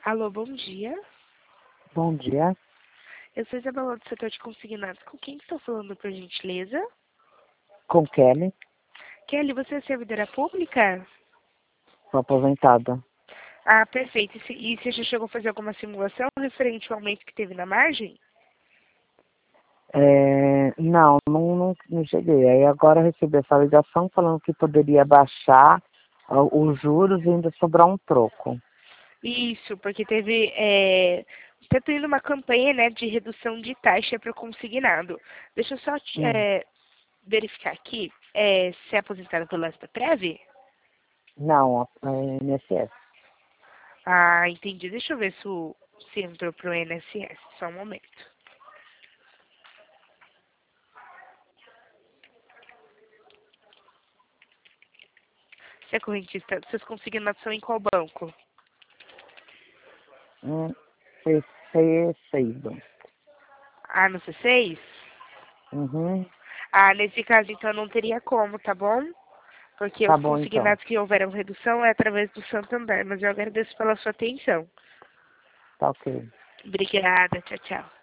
Alô, bom dia. Bom dia, Eu sou Isabela do setor de consignados. Com quem estou falando, por gentileza? com Kelly, Kelly, você é servidora pública? sou aposentada. Ah, perfeito. E você já chegou a fazer alguma simulação referente ao aumento que teve na margem? Não cheguei. Aí agora eu recebi essa ligação falando que poderia baixar os juros e ainda sobrar um troco. Isso, porque teve... Está tendo uma campanha, né, de redução de taxa para o consignado. Deixa eu só Hum. verificar aqui. Se é aposentada pelo SPPREV? Não, é INSS. Ah, entendi. Deixa eu ver se entrou para o INSS. Só um momento. Você é correntista, seus consignados são em qual banco? C6. Ah, no C6? Uhum. Ah, nesse caso, então, não teria como, tá bom? Porque Tá os bom então. consignados que houveram redução é através do Santander, mas eu agradeço pela sua atenção. Tá ok. Obrigada, tchau, tchau.